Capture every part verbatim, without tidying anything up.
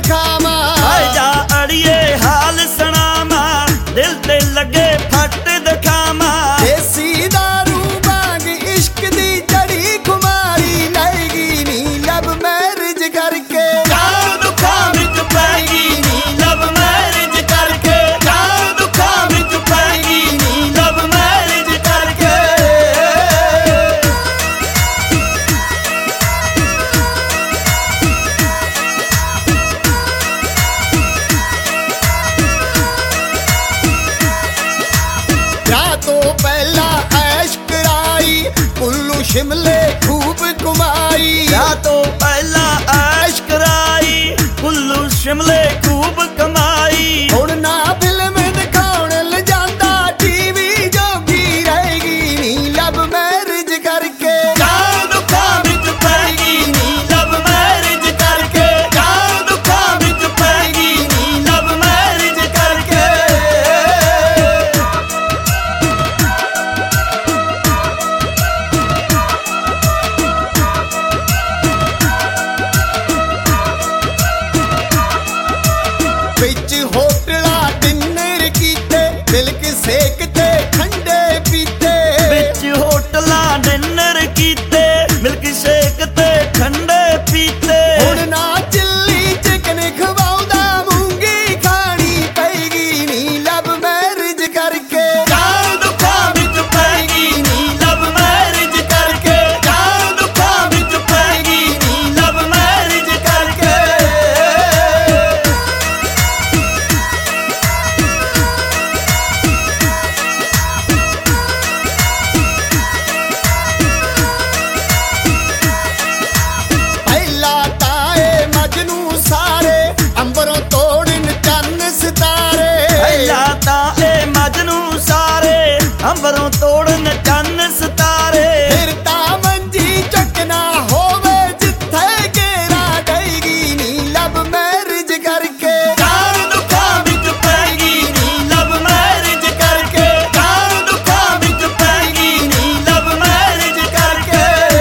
ਦਿਖਾਵਾਂ। ਆਏ ਜਾ ਅੜੀਏ ਹਾਲ ਸੁਣਾਵਾਂ, ਦਿਲ ਤੇ ਲੱਗੇ ਫੱਟ ਦਿਖਾਵਾਂ। ਦੇਸੀ ਦਾਰੂ ਵਾਂਗ ਇਸ਼ਕ ਦੀ ਜੜੀ ਖੁਮਾਰੀ ਲੈਗੀ ਨੀ ਲਵ ਮੈਰਿਜ ਕਰਕੇ। ਜਾਨ ਦੁੱਖਾਂ ਵਿੱਚ ਪੈਗੀ ਨੀ ਲਵ ਮੈਰਿਜ ਕਰਕੇ। ਜਾਨ ਦੁੱਖਾਂ ਵਿੱਚ ਪੈਗੀ ਨੀ ਲਵ ਮੈਰਿਜ ਕਰਕੇ। ਵਿਆਹ ਤੋਂ ਪਹਿਲਾਂ ਐਸ਼ ਕਰਾਈ, ਕੁੱਲੂ ਸ਼ਿਮਲੇ ਖੂਬ ਕਮਾਈ। ਵਿਆਹ ਤੋਂ ਪਹਿਲਾਂ ਐਸ਼ ਕਰਾਈ, ਕੁੱਲੂ ਸ਼ਿਮਲੇ ਖੂਬ ਕਮਾਈ। ਹੁਣ ਨਾ ਫਿਲਮ ਦਿਖਾਉਣ ਲਿਜਾਂਦਾ, ਟੀਵੀ ਜੋਗੀ ਰਹੇਗੀ ਨੀ ਲਵ ਮੈਰਿਜ ਕਰਕੇ। ਜਾਨ ਦੁੱਖਾਂ ਵਿੱਚ ਪੈਗੀ ਨੀ ਲਵ ਮੈਰਿਜ ਕਰਕੇ। ਜਾਨ ਦੁੱਖਾਂ ਵਿੱਚ ਪੈਗੀ ਨੀ ਲਵ ਮੈਰਿਜ ਕਰਕੇ। ਵਿੱਚ ਹੋਟਲਾਂ ਡਿਨਰ ਕੀਤੇ, ਮਿਲਕ ਸੇਕ ਤੇ ਠੰਡੇ ਪੀਤੇ। ਵਿੱਚ ਹੋਟਲਾਂ ਡਿਨਰ ਕੀਤੇ, ਮਿਲਕ ਸ਼ੇਕ ਤੇ ਠੰਡੇ ਪੀਤੇ। ਹੁਣ ਨਾ ਚਿੱਲੀ ਚਿਕਨ ਖਵਾਉਂਦਾ, ਮੂੰਗੀ ਖਾਣੀ ਪਏਗੀ ਨੀ ਲਵ ਮੈਰਿਜ ਕਰਕੇ। ਜਾਨ ਦੁੱਖਾਂ ਵਿੱਚ ਪੈਗੀ ਨੀ ਲਵ ਮੈਰਿਜ ਕਰਕੇ। ਜਾਨ ਦੁੱਖਾਂ ਵਿੱਚ ਪੈਗੀ ਨੀ ਲਵ ਮੈਰਿਜ ਕਰਕੇ। ਪਹਿਲਾਂ ਤਾਂ ਏ ਮਜਨੂ ਸਾਰੇ, ਅੰਬਰੋਂ ਤੋੜਨ ਚੰਨ ਸਿਤਾਰੇ। ਪਹਿਲਾਂ ਤਾਂ ਇਹ ਮਜਨੂ ਸਾਰੇ, ਅੰਬਰੋਂ ਤੋੜਨ ਚੰਨ ਸਿਤਾਰੇ। ਫਿਰ ਤਾਂ ਮੰਜੀ ਚੱਕਣਾ ਹੋਵੇ, ਜਿੱਥੇ ਘੇਰਾ ਗਏਗੀ ਨੀ ਲਵ ਮੈਰਿਜ ਕਰਕੇ। ਜਾਨ ਦੁੱਖਾਂ ਵਿੱਚ ਪੈਗੀ ਨੀ ਲਵ ਮੈਰਿਜ ਕਰਕੇ। ਜਾਨ ਦੁੱਖਾਂ ਵਿੱਚ ਪੈਗੀ ਨੀ ਲਵ ਮੈਰਿਜ ਕਰਕੇ।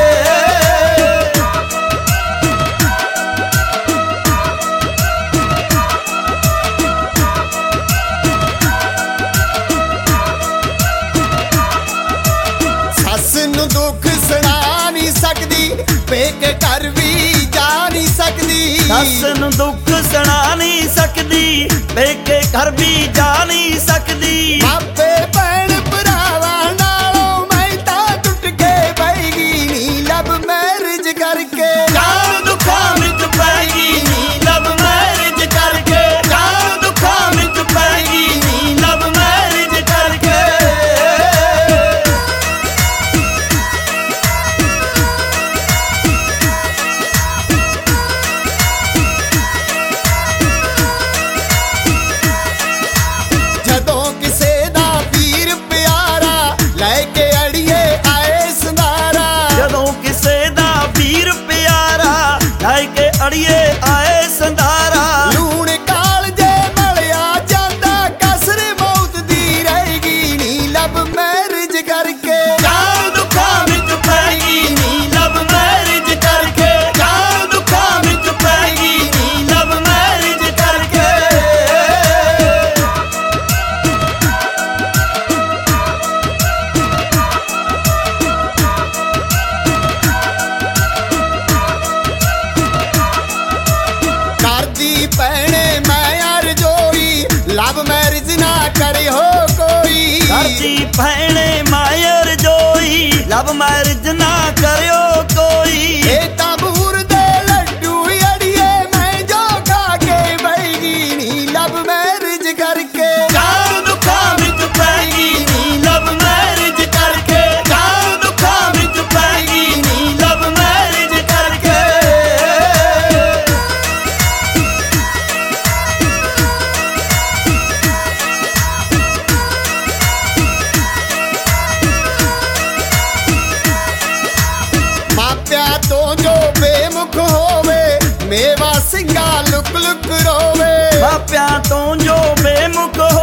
ਸੱਸ ਨੂੰ ਦੁੱਖ ਸੁਣਾ ਨਹੀਂ ਸਕਦੀ, ਪੇਕੇ ਘਰ ਵੀ ਜਾ ਨਹੀਂ ਸਕਦੀ। ਸੱਸ ਨੂੰ ਦੁੱਖ ਸੁਣਾ ਨਹੀਂ ਸਕਦੀ, ਪੇਕੇ ਘਰ ਵੀ ਜਾ ਨਹੀਂ ਸਕਦੀ। ਮਾਪੇ ਭੈਣ ਭਰਾਵਾਂ ਨਾਲੋਂ ਮੈਂ ਤਾਂ ਟੁੱਟ ਕੇ ਬੈਗੀ ਨੀ ਲਵ ਮੈਰਿਜ ਕਰਕੇ। ਜਾਨ ਦੁੱਖਾਂ ਵਿੱਚ ਪੈਗੀ ਨੀ ਲਵ ਮੈਰਿਜ ਕਰਕੇ। ਜਾਨ ਦੁੱਖਾਂ ਵਿੱਚ ਪੈਗੀ ਨੀ ਲਵ ਮੈਰਿਜ ਕਰਕੇ। ਜਦੋਂ ਕਿਸੇ ਦਾ ਵੀਰ ਪਿਆਰਾ, ਲੈ ਕੇ ਅੜੀਏ ਆਏ ਸੰਧਾਰਾ। ਜਦੋਂ ਕਿਸੇ ਦਾ ਵੀਰ ਪਿਆਰਾ, ਲੈ ਕੇ ਅੜੀਏ ਆਏ ਸੰਧਾਰਾ। ਲੂਣ ਕਾਲਜੇ ਮਲਿਆ ਜਾਂਦਾ, ਕਸਰ ਮੌਤ ਦੀ ਰਹੇਗੀ ਨੀ ਲਵ ਮੈਰਿਜ ਕਰਕੇ। ਜਾਨ ਦੁੱਖਾਂ ਵਿੱਚ ਪੈਗੀ ਨੀ ਲਵ ਮੈਰਿਜ ਕਰਕੇ। ਜਾਨ ਦੁੱਖਾਂ ਵਿੱਚ ਪੈਗੀ ਨੀ ਲਵ ਮੈਰਿਜ ਕਰਕੇ। ਕਰਦੀ ਭੈਣੇ ਮੈਂ ਅਰਜ਼ੋਈ, ਲਵ ਮੈਰਿਜ ਨਾ ਕਰਿਓ ਕੋਈ। ਕਰਦੀ ਭੈਣੇ ਮਾਇਰ ਜੋਈ, ਲਵ ਮੈਰਿਜ ਨਾ ਕਰਿਓ ਕੋਈ। ਇਹ ਤਾਂ ਬੂਰ ਦੇ ਲੱਡੂ ਅੜੀਏ, ਮੈਂ ਜੋ ਖਾ ਕੇ ਬੈਗੀ ਨੀ ਲਵ ਮੈਰਿਜ ਕਰਕੇ। ਜਾਨ ਦੁੱਖਾਂ ਵਿੱਚ ਪੈਗੀ ਨੀ ਲਵ ਮੈਰਿਜ ਕਰਕੇ। ਜਾਨ ਦੁੱਖਾਂ ਵਿੱਚ ਪੈਗੀ ਨੀ ਲਵ ਮੈਰਿਜ ਕਰਕੇ। ਮਾਪਿਆਂ ਤੋਂ ਜੋ ਬੇਮੁਖ ਹੋਵੇ, ਮੇਵਾ ਸਿੰਘਾ ਲੁਕ ਲੁਕ ਰੋਵੇ। ਮਾਪਿਆਂ ਤੋਂ ਜੋ ਬੇਮੁਖ